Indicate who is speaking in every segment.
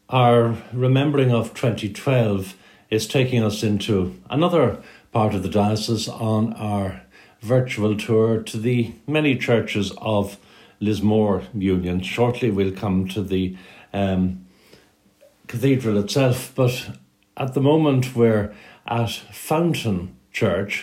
Speaker 1: Our remembering of 2012 is taking us into another part of the diocese on our virtual tour to the many churches of Lismore Union. Shortly we'll come to the cathedral itself, but at the moment we're at Fountain Church,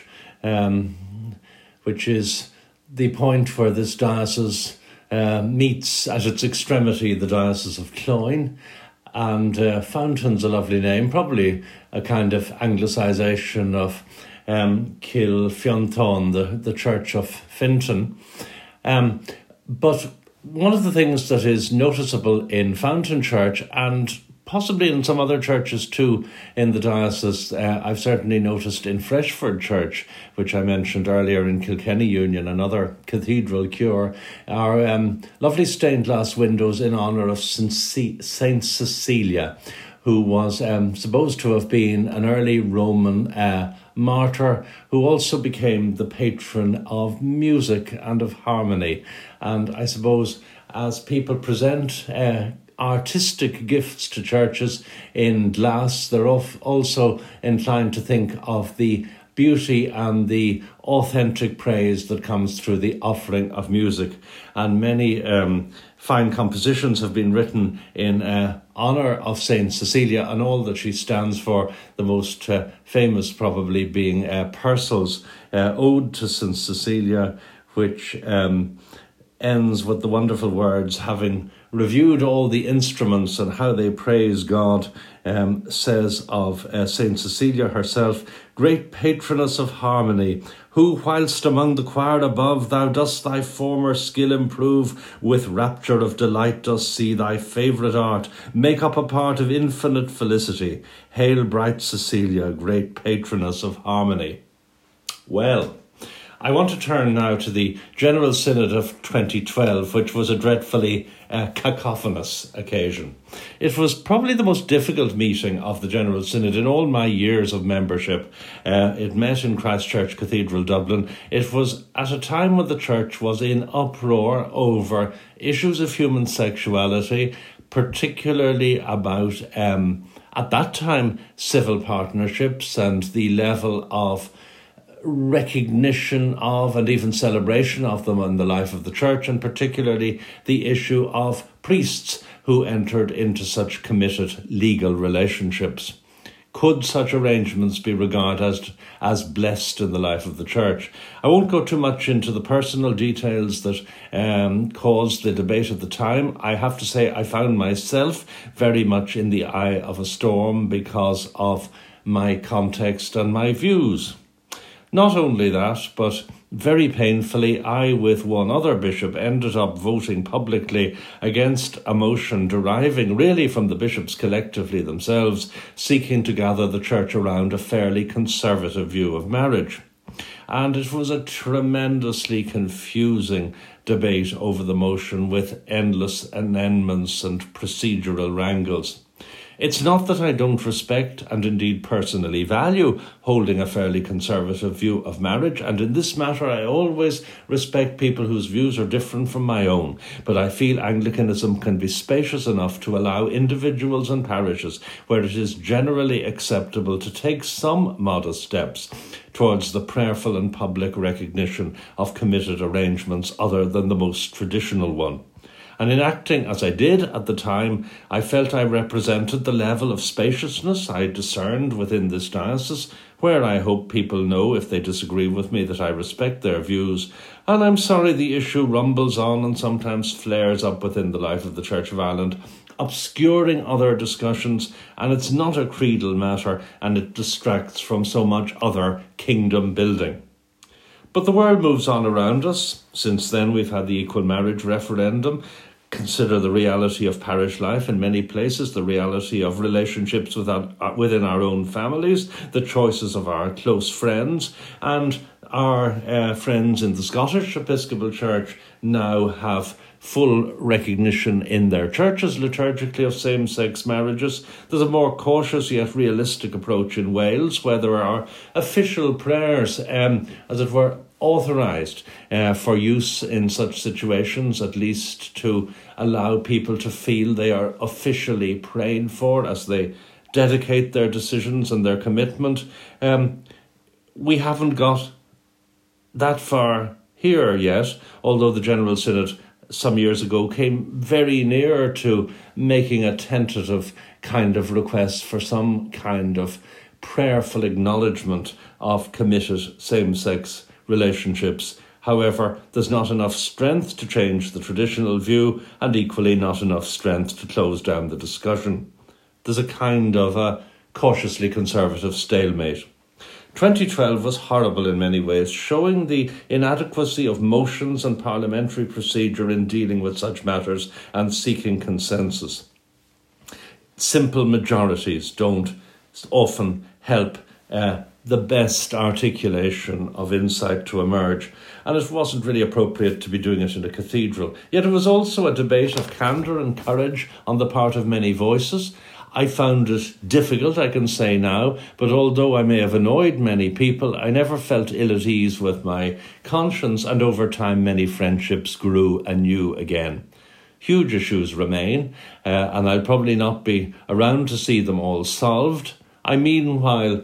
Speaker 1: which is the point where this diocese meets at its extremity the Diocese of Cloyne. And Fountain's a lovely name, probably a kind of anglicisation of Kilfionton, the Church of Finton. But one of the things that is noticeable in Fountain Church, and possibly in some other churches too in the diocese, I've certainly noticed in Freshford Church, which I mentioned earlier in Kilkenny Union, another cathedral cure, are lovely stained glass windows in honour of Saint Cecilia, who was supposed to have been an early Roman martyr who also became the patron of music and of harmony. And I suppose as people present artistic gifts to churches in glass, they're also inclined to think of the beauty and the authentic praise that comes through the offering of music. And many fine compositions have been written in honour of Saint Cecilia and all that she stands for, the most famous probably being Purcell's Ode to Saint Cecilia, which ends with the wonderful words, having reviewed all the instruments and how they praise God, says of Saint Cecilia herself, great patroness of harmony, who, whilst among the choir above, thou dost thy former skill improve, with rapture of delight dost see thy favourite art make up a part of infinite felicity. Hail, bright Cecilia, great patroness of harmony. Well, I want to turn now to the General Synod of 2012, which was a dreadfully cacophonous occasion. It was probably the most difficult meeting of the General Synod in all my years of membership. It met in Christchurch Cathedral, Dublin. It was at a time when the church was in uproar over issues of human sexuality, particularly about, at that time, civil partnerships and the level of recognition of and even celebration of them in the life of the church, and particularly the issue of priests who entered into such committed legal relationships. Could such arrangements be regarded as blessed in the life of the church? I won't go too much into the personal details that caused the debate at the time. I have to say I found myself very much in the eye of a storm because of my context and my views. Not only that, but very painfully, I, with one other bishop, ended up voting publicly against a motion deriving really from the bishops collectively themselves, seeking to gather the church around a fairly conservative view of marriage. And it was a tremendously confusing debate over the motion with endless amendments and procedural wrangles. It's not that I don't respect and indeed personally value holding a fairly conservative view of marriage, and in this matter I always respect people whose views are different from my own, but I feel Anglicanism can be spacious enough to allow individuals and parishes where it is generally acceptable to take some modest steps towards the prayerful and public recognition of committed arrangements other than the most traditional one. And in acting as I did at the time, I felt I represented the level of spaciousness I discerned within this diocese, where I hope people know, if they disagree with me, that I respect their views. And I'm sorry the issue rumbles on and sometimes flares up within the life of the Church of Ireland, obscuring other discussions, and it's not a creedal matter, and it distracts from so much other kingdom building. But the world moves on around us. Since then, we've had the equal marriage referendum. Consider the reality of parish life in many places, the reality of relationships within our own families, the choices of our close friends, and our friends in the Scottish Episcopal Church now have full recognition in their churches liturgically of same-sex marriages. There's a more cautious yet realistic approach in Wales, where there are official prayers, as it were, authorised for use in such situations, at least to allow people to feel they are officially prayed for as they dedicate their decisions and their commitment. We haven't got that far here yet, although the General Synod some years ago came very near to making a tentative kind of request for some kind of prayerful acknowledgement of committed same-sex relationships. However, there's not enough strength to change the traditional view, and equally not enough strength to close down the discussion. There's a kind of a cautiously conservative stalemate. 2012 was horrible in many ways, showing the inadequacy of motions and parliamentary procedure in dealing with such matters and seeking consensus. Simple majorities don't often help the best articulation of insight to emerge, and it wasn't really appropriate to be doing it in a cathedral. Yet it was also a debate of candour and courage on the part of many voices. I found it difficult, I can say now, but although I may have annoyed many people, I never felt ill at ease with my conscience, and over time many friendships grew anew again. Huge issues remain, and I'll probably not be around to see them all solved. I meanwhile,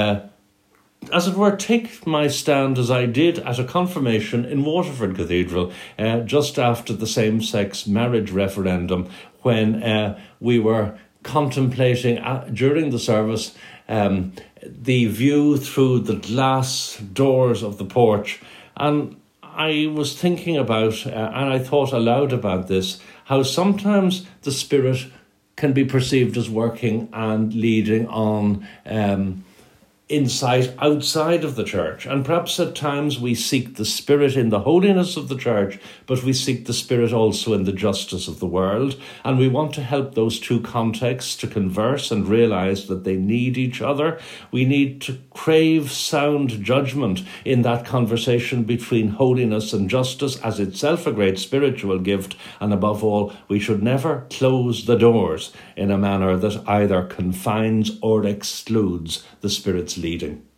Speaker 1: as it were, take my stand as I did at a confirmation in Waterford Cathedral just after the same-sex marriage referendum, when we were contemplating during the service the view through the glass doors of the porch. And I was thinking about, and I thought aloud about this, how sometimes the Spirit can be perceived as working and leading on insight outside of the church. And perhaps at times we seek the Spirit in the holiness of the church, but we seek the Spirit also in the justice of the world. And we want to help those two contexts to converse and realise that they need each other. We need to crave sound judgment in that conversation between holiness and justice as itself a great spiritual gift. And above all, we should never close the doors in a manner that either confines or excludes the Spirit's leading.